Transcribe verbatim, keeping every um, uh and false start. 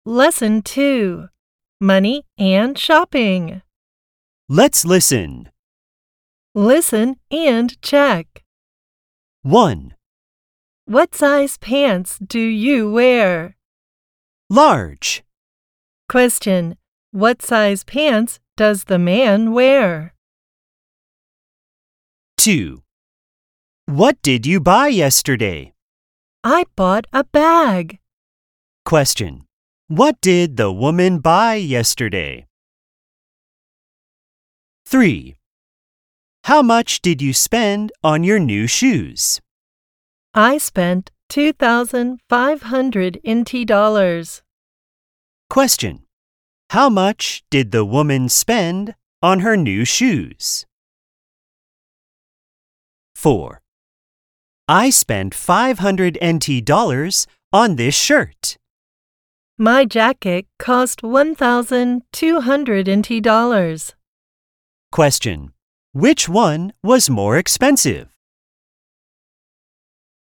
Lesson two. Money and Shopping. Let's listen. Listen and check. one. What size pants do you wear? Large. Question. What size pants does the man wear? two. What did you buy yesterday? I bought a bag. Question. What did the woman buy yesterday? three. How much did you spend on your new shoes? I spent two thousand five hundred N T dollars. Question. How much did the woman spend on her new shoes? four. I spent five hundred N T dollars on this shirt. My jacket cost one thousand two hundred N T dollars. Question. Which one was more expensive?